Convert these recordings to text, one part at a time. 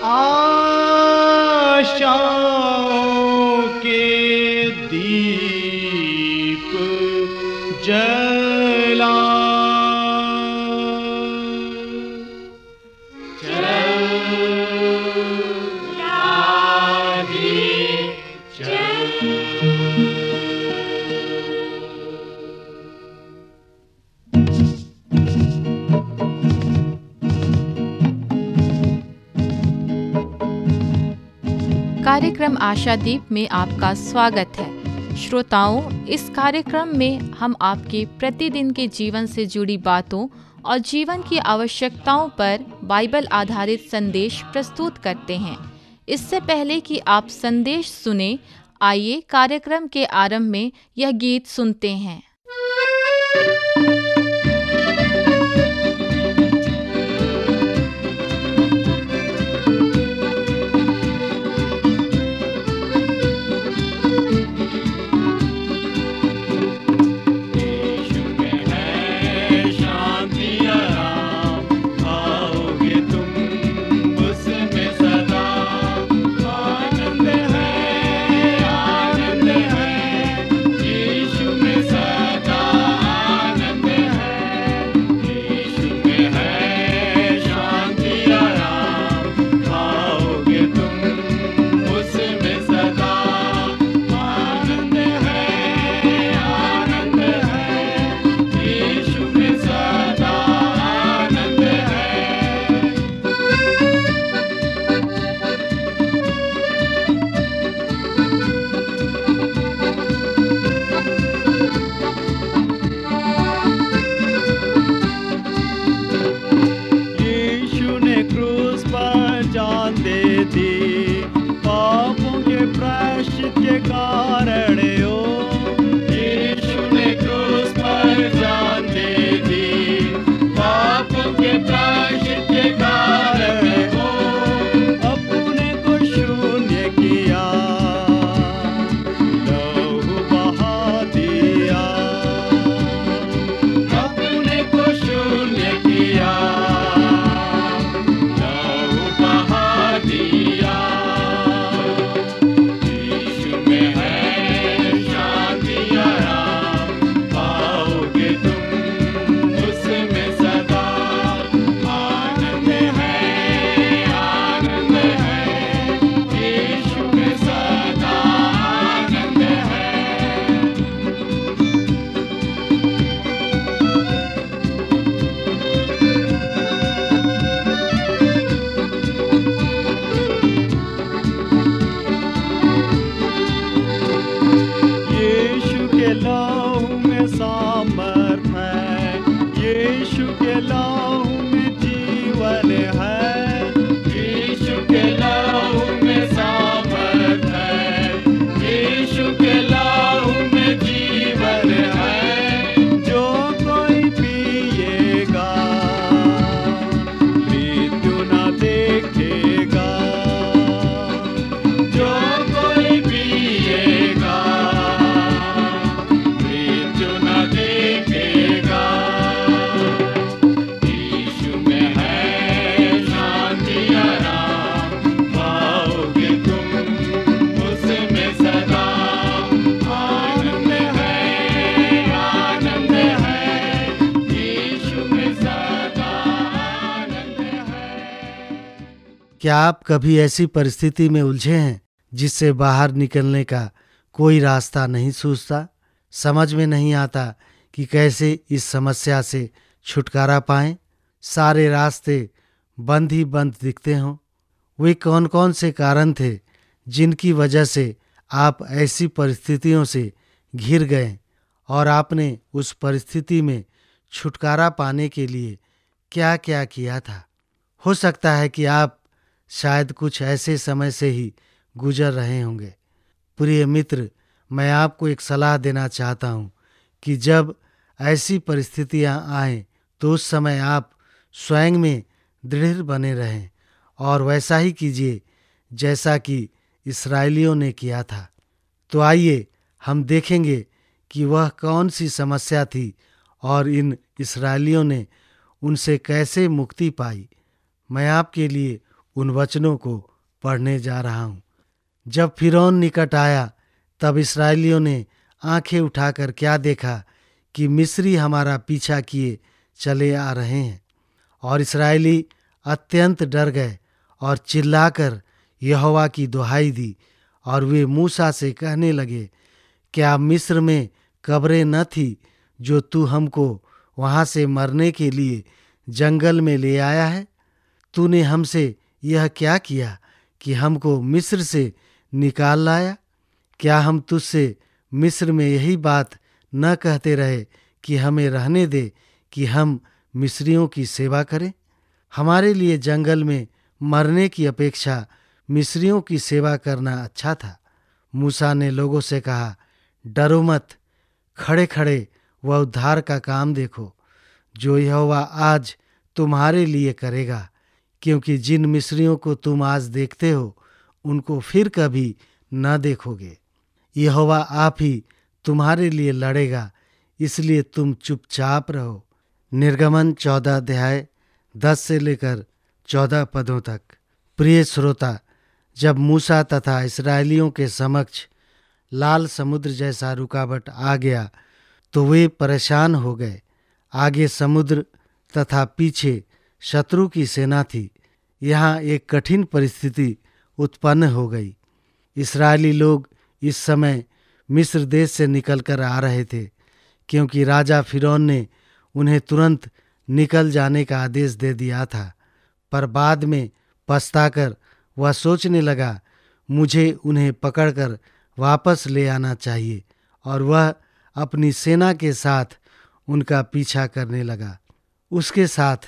आशाओं के दीप जला कार्यक्रम आशादीप में आपका स्वागत है। श्रोताओं, इस कार्यक्रम में हम आपके प्रतिदिन के जीवन से जुड़ी बातों और जीवन की आवश्यकताओं पर बाइबल आधारित संदेश प्रस्तुत करते हैं। इससे पहले कि आप संदेश सुने, आइए कार्यक्रम के आरंभ में यह गीत सुनते हैं। क्या आप कभी ऐसी परिस्थिति में उलझे हैं जिससे बाहर निकलने का कोई रास्ता नहीं सूझता? समझ में नहीं आता कि कैसे इस समस्या से छुटकारा पाएं? सारे रास्ते बंद ही बंद दिखते हों। वे कौन कौन से कारण थे जिनकी वजह से आप ऐसी परिस्थितियों से घिर गए और आपने उस परिस्थिति में छुटकारा पाने के लिए क्या क्या किया था? हो सकता है कि आप शायद कुछ ऐसे समय से ही गुजर रहे होंगे। प्रिय मित्र, मैं आपको एक सलाह देना चाहता हूँ कि जब ऐसी परिस्थितियाँ आएं तो उस समय आप स्वयं में दृढ़ बने रहें और वैसा ही कीजिए जैसा कि इस्राएलियों ने किया था। तो आइए हम देखेंगे कि वह कौन सी समस्या थी और इन इस्राएलियों ने उनसे कैसे मुक्ति पाई। मैं आपके लिए उन वचनों को पढ़ने जा रहा हूँ। जब फिरौन निकट आया तब इस्राएलियों ने आंखें उठाकर क्या देखा कि मिस्री हमारा पीछा किए चले आ रहे हैं। और इस्राएली अत्यंत डर गए और चिल्लाकर यहोवा की दुहाई दी। और वे मूसा से कहने लगे, क्या मिस्र में कब्रें न थी जो तू हमको वहां से मरने के लिए जंगल में ले आया है? तूने हमसे यह क्या किया कि हमको मिस्र से निकाल लाया? क्या हम तुझसे मिस्र में यही बात न कहते रहे कि हमें रहने दे कि हम मिस्रियों की सेवा करें? हमारे लिए जंगल में मरने की अपेक्षा मिस्रियों की सेवा करना अच्छा था। मूसा ने लोगों से कहा, डरो मत, खड़े खड़े वह उद्धार का काम देखो जो यहोवा आज तुम्हारे लिए करेगा, क्योंकि जिन मिस्रियों को तुम आज देखते हो उनको फिर कभी न देखोगे। यहोवा आप ही तुम्हारे लिए लड़ेगा, इसलिए तुम चुपचाप रहो। निर्गमन 14 अध्याय 10 से लेकर 14 पदों तक। प्रिय श्रोता, जब मूसा तथा इस्राएलियों के समक्ष लाल समुद्र जैसा रुकावट आ गया तो वे परेशान हो गए। आगे समुद्र तथा पीछे शत्रु की सेना थी। यहाँ एक कठिन परिस्थिति उत्पन्न हो गई। इस्राएली लोग इस समय मिस्र देश से निकलकर आ रहे थे, क्योंकि राजा फिरौन ने उन्हें तुरंत निकल जाने का आदेश दे दिया था। पर बाद में पछताकर वह सोचने लगा, मुझे उन्हें पकड़कर वापस ले आना चाहिए, और वह अपनी सेना के साथ उनका पीछा करने लगा। उसके साथ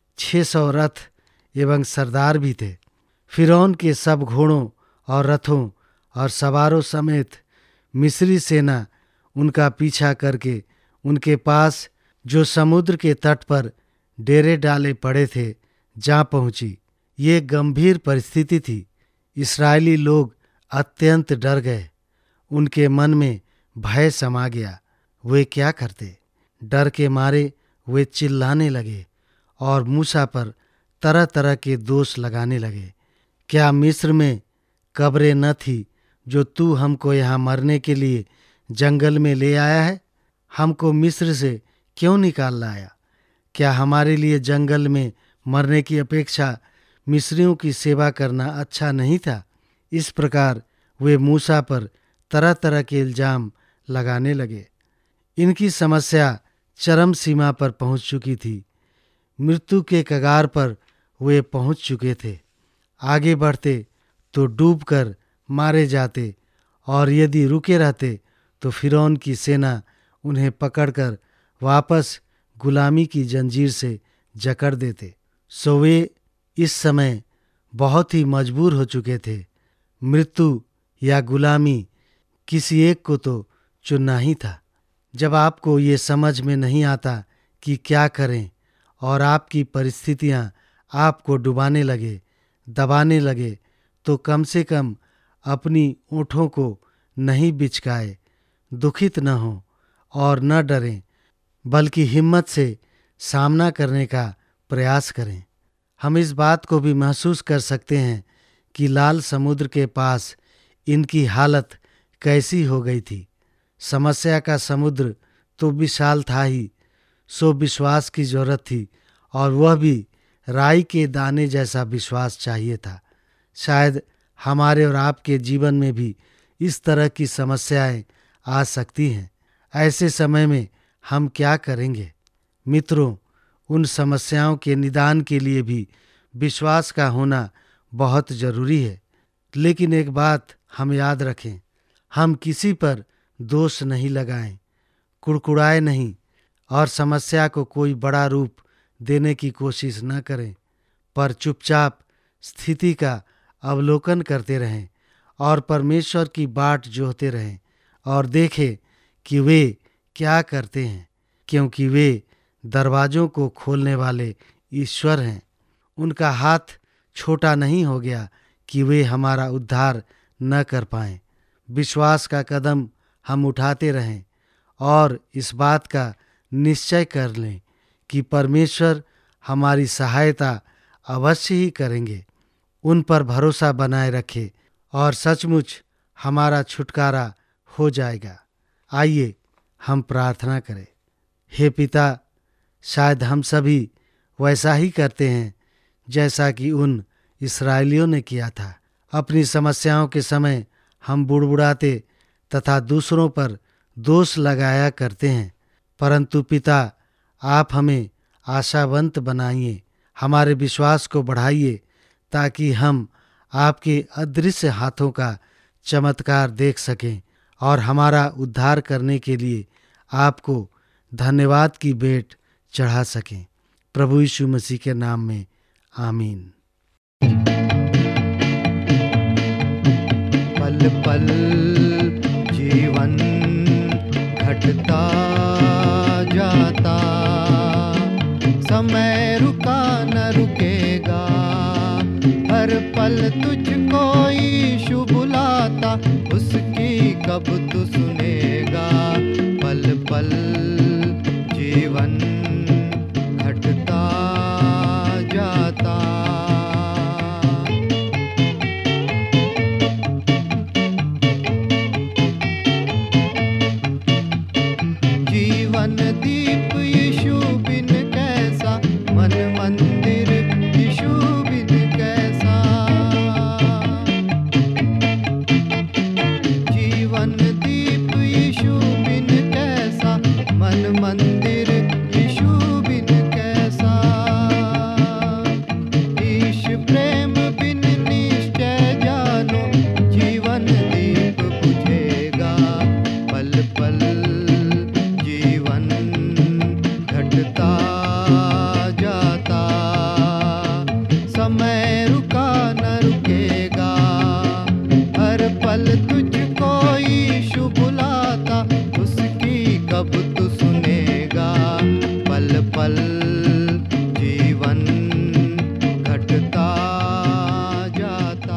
600 रथ एवं सरदार भी थे। फिरौन के सब घोड़ों और रथों और सवारों समेत मिस्री सेना उनका पीछा करके उनके पास जो समुद्र के तट पर डेरे डाले पड़े थे जा पहुंची। ये गंभीर परिस्थिति थी। इस्राएली लोग अत्यंत डर गए। उनके मन में भय समा गया। वे क्या करते? डर के मारे वे चिल्लाने लगे और मूसा पर तरह तरह के दोष लगाने लगे। क्या मिस्र में कब्रें न थी जो तू हमको यहाँ मरने के लिए जंगल में ले आया है? हमको मिस्र से क्यों निकाल लाया? क्या हमारे लिए जंगल में मरने की अपेक्षा मिस्रियों की सेवा करना अच्छा नहीं था? इस प्रकार वे मूसा पर तरह तरह के इल्जाम लगाने लगे। इनकी समस्या चरम सीमा पर पहुंच चुकी थी। मृत्यु के कगार पर वे पहुंच चुके थे। आगे बढ़ते तो डूबकर मारे जाते, और यदि रुके रहते तो फिरौन की सेना उन्हें पकड़कर वापस गुलामी की जंजीर से जकड़ देते। सो वे इस समय बहुत ही मजबूर हो चुके थे। मृत्यु या गुलामी, किसी एक को तो चुनना ही था। जब आपको ये समझ में नहीं आता कि क्या करें और आपकी परिस्थितियां आपको डुबाने लगे, दबाने लगे, तो कम से कम अपनी ओंठों को नहीं बिचकाए, दुखित न हो और न डरें, बल्कि हिम्मत से सामना करने का प्रयास करें। हम इस बात को भी महसूस कर सकते हैं कि लाल समुद्र के पास इनकी हालत कैसी हो गई थी। समस्या का समुद्र तो विशाल था ही, सो विश्वास की जरूरत थी, और वह भी राई के दाने जैसा विश्वास चाहिए था। शायद हमारे और आपके जीवन में भी इस तरह की समस्याएं आ सकती हैं। ऐसे समय में हम क्या करेंगे? मित्रों, उन समस्याओं के निदान के लिए भी विश्वास का होना बहुत जरूरी है। लेकिन एक बात हम याद रखें, हम किसी पर दोष नहीं लगाएं, कुड़कुड़ाए नहीं, और समस्या को कोई बड़ा रूप देने की कोशिश न करें, पर चुपचाप स्थिति का अवलोकन करते रहें और परमेश्वर की बाट जोहते रहें और देखें कि वे क्या करते हैं, क्योंकि वे दरवाजों को खोलने वाले ईश्वर हैं। उनका हाथ छोटा नहीं हो गया कि वे हमारा उद्धार न कर पाएं। विश्वास का कदम हम उठाते रहें और इस बात का निश्चय कर लें कि परमेश्वर हमारी सहायता अवश्य ही करेंगे। उन पर भरोसा बनाए रखे और सचमुच हमारा छुटकारा हो जाएगा। आइए हम प्रार्थना करें। हे पिता, शायद हम सभी वैसा ही करते हैं जैसा कि उन इस्राएलियों ने किया था। अपनी समस्याओं के समय हम बुड़बुड़ाते तथा दूसरों पर दोष लगाया करते हैं, परंतु पिता, आप हमें आशावंत बनाइए, हमारे विश्वास को बढ़ाइए, ताकि हम आपके अदृश्य हाथों का चमत्कार देख सकें और हमारा उद्धार करने के लिए आपको धन्यवाद की भेंट चढ़ा सकें। प्रभु यीशु मसीह के नाम में आमीन। पल पल जीवन घटता जाता, समय रुका न रुकेगा, हर पल तुझको यीशु बुलाता, उसकी कब तू सुनेगा। पल पल जीवन घटता जाता। जीवन दीप यीशु बिन कैसा, मन मंदिर यीशु बिन कैसा। जीवन दीप यीशु बिन कैसा, मन मंदिर यीशु बिन कैसा। ईश प्रेम बिन निश्चय जानो, जीवन दीप बुझेगा। पल पल जीवन घटता जाता, समय रुका न रुकेगा, हर पल तुझको यीशु बुलाता, उसकी कब तू सुनेगा। पल पल जीवन घटता जाता।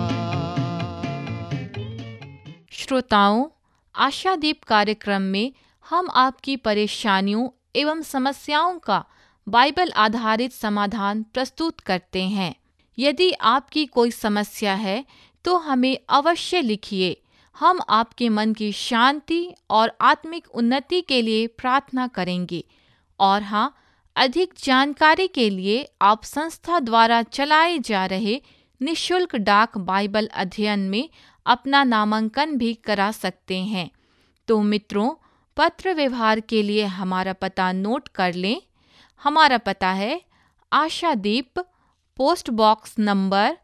श्रोताओं, आशादीप कार्यक्रम में हम आपकी परेशानियों एवं समस्याओं का बाइबल आधारित समाधान प्रस्तुत करते हैं। यदि आपकी कोई समस्या है तो हमें अवश्य लिखिए। हम आपके मन की शांति और आत्मिक उन्नति के लिए प्रार्थना करेंगे। और हाँ, अधिक जानकारी के लिए आप संस्था द्वारा चलाए जा रहे निःशुल्क डाक बाइबल अध्ययन में अपना नामांकन भी करा सकते हैं। तो मित्रों, पत्र व्यवहार के लिए हमारा पता नोट कर लें। हमारा पता है Ashadeep, post box number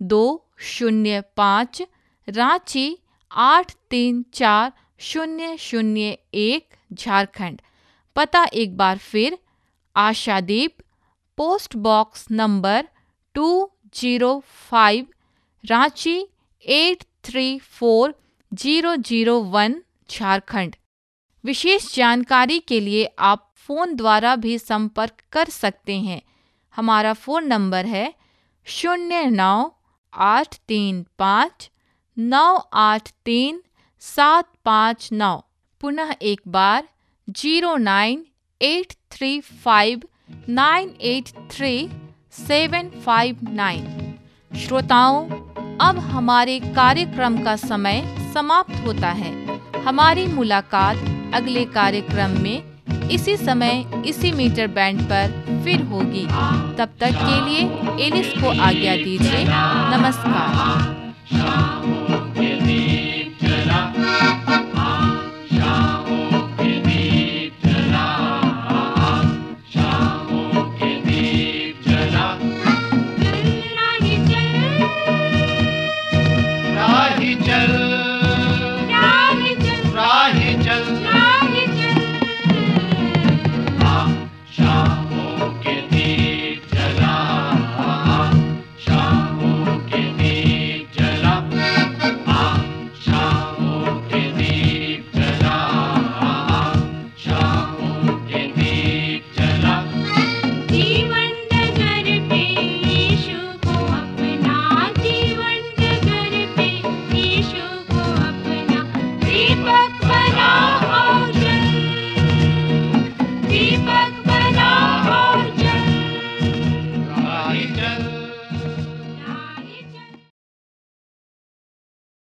205, Ranchi 834001, Jharkhand. पता एक बार फिर, Ashadeep, post box number 205, Ranchi 834001, Jharkhand. विशेष जानकारी के लिए आप फ़ोन द्वारा भी संपर्क कर सकते हैं। हमारा फ़ोन नंबर है 09835983 पुनः एक बार 09835983759। श्रोताओं, अब हमारे कार्यक्रम का समय समाप्त होता है। हमारी मुलाकात अगले कार्यक्रम में इसी समय इसी मीटर बैंड पर फिर होगी। तब तक के लिए एलिस को आज्ञा दीजिए। नमस्कार।